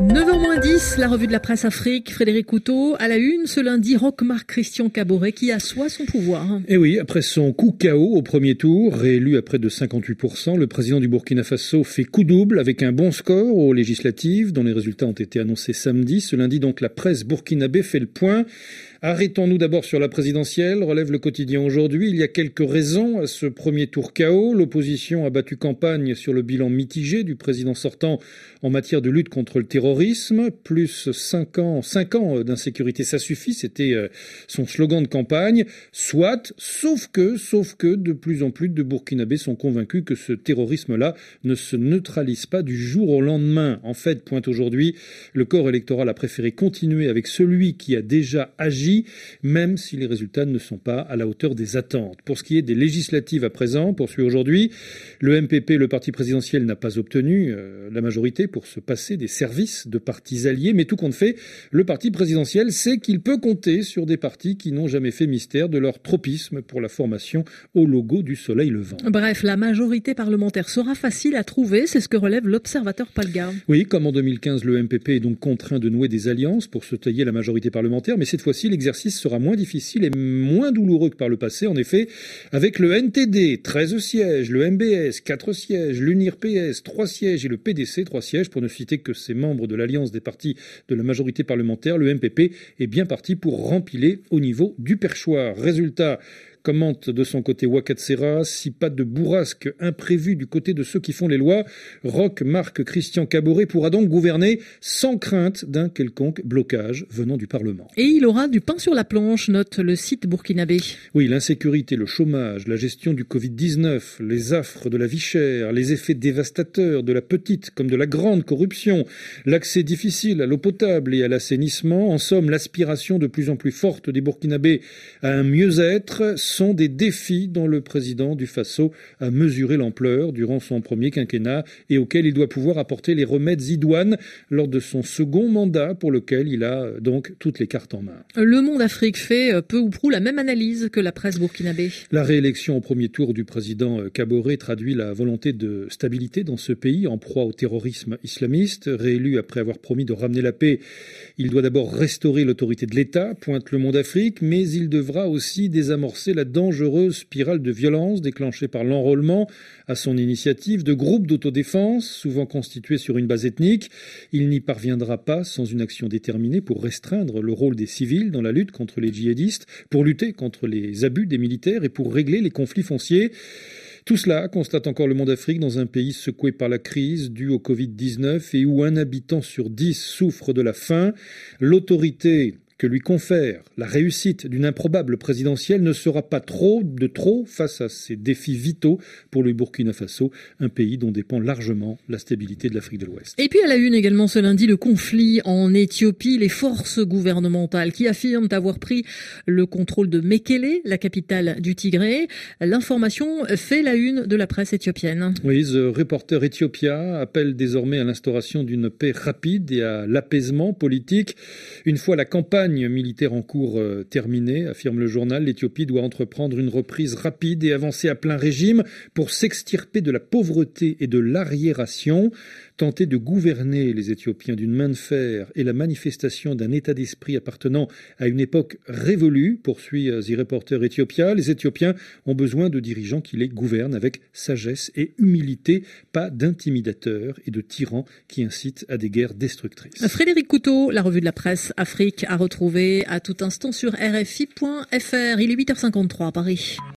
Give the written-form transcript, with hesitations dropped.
9h moins 10, la revue de la presse Afrique, Frédéric Couteau, à la une, ce lundi, Roch-Marc Christian Kaboré qui assoit son pouvoir. Et oui, après son coup KO au premier tour, réélu à près de 58%, le président du Burkina Faso fait coup double avec un bon score aux législatives, dont les résultats ont été annoncés samedi. Ce lundi, donc, la presse burkinabé fait le point. Arrêtons-nous d'abord sur la présidentielle, relève le quotidien aujourd'hui. Il y a quelques raisons à ce premier tour KO. L'opposition a battu campagne sur le bilan mitigé du président sortant en matière de lutte contre le terrorisme. Plus 5 ans d'insécurité, ça suffit. C'était son slogan de campagne. Soit, sauf que de plus en plus de Burkinabés sont convaincus que ce terrorisme-là ne se neutralise pas du jour au lendemain. En fait, pointe aujourd'hui, le corps électoral a préféré continuer avec celui qui a déjà agi, même si les résultats ne sont pas à la hauteur des attentes. Pour ce qui est des législatives à présent, poursuit aujourd'hui, le MPP, le parti présidentiel, n'a pas obtenu la majorité pour se passer des services de partis alliés, mais tout compte fait, le parti présidentiel sait qu'il peut compter sur des partis qui n'ont jamais fait mystère de leur tropisme pour la formation au logo du soleil levant. Bref, la majorité parlementaire sera facile à trouver, c'est ce que relève l'Observateur Palga. Oui, comme en 2015, le MPP est donc contraint de nouer des alliances pour se tailler la majorité parlementaire, mais cette fois-ci, l'exercice sera moins difficile et moins douloureux que par le passé. En effet, avec le NTD, 13 sièges, le MBS, 4 sièges, l'UNIR PS, 3 sièges et le PDC, 3 sièges, pour ne citer que ces membres de l'alliance des partis de la majorité parlementaire, le MPP est bien parti pour rempiler au niveau du perchoir. Résultat, commente de son côté Wakatsera, si pas de bourrasque imprévue du côté de ceux qui font les lois, Roch-Marc Christian Kaboré pourra donc gouverner sans crainte d'un quelconque blocage venant du Parlement. Et il aura du pain sur la planche, note le site burkinabé. Oui, l'insécurité, le chômage, la gestion du Covid-19, les affres de la vie chère, les effets dévastateurs de la petite comme de la grande corruption, l'accès difficile à l'eau potable et à l'assainissement, en somme l'aspiration de plus en plus forte des Burkinabés à un mieux-être, sont des défis dont le président du Faso a mesuré l'ampleur durant son premier quinquennat et auxquels il doit pouvoir apporter les remèdes idoines lors de son second mandat pour lequel il a donc toutes les cartes en main. Le Monde Afrique fait peu ou prou la même analyse que la presse burkinabé. La réélection au premier tour du président Kaboré traduit la volonté de stabilité dans ce pays en proie au terrorisme islamiste. Réélu après avoir promis de ramener la paix, il doit d'abord restaurer l'autorité de l'État, pointe le Monde Afrique, mais il devra aussi désamorcer la dangereuse spirale de violence déclenchée par l'enrôlement à son initiative de groupes d'autodéfense, souvent constitués sur une base ethnique. Il n'y parviendra pas sans une action déterminée pour restreindre le rôle des civils dans la lutte contre les djihadistes, pour lutter contre les abus des militaires et pour régler les conflits fonciers. Tout cela, constate encore le Monde Afrique, dans un pays secoué par la crise due au Covid-19 et où un habitant sur 10 souffre de la faim. L'autorité que lui confère la réussite d'une improbable présidentielle ne sera pas trop face à ces défis vitaux pour le Burkina Faso, un pays dont dépend largement la stabilité de l'Afrique de l'Ouest. Et puis à la une également ce lundi, le conflit en Éthiopie, les forces gouvernementales qui affirment avoir pris le contrôle de Mekele, la capitale du Tigré. L'information fait la une de la presse éthiopienne. Oui, The Reporter Ethiopia appelle désormais à l'instauration d'une paix rapide et à l'apaisement politique. Une fois la campagne militaire en cours terminée, affirme le journal, l'Éthiopie doit entreprendre une reprise rapide et avancer à plein régime pour s'extirper de la pauvreté et de l'arriération. Tenter de gouverner les Éthiopiens d'une main de fer est la manifestation d'un état d'esprit appartenant à une époque révolue, poursuit The Reporter Ethiopia. Les Éthiopiens ont besoin de dirigeants qui les gouvernent avec sagesse et humilité, pas d'intimidateurs et de tyrans qui incitent à des guerres destructrices. Frédéric Couteau, la revue de la presse Afrique, à retrouver à tout instant sur rfi.fr. Il est 8h53 à Paris.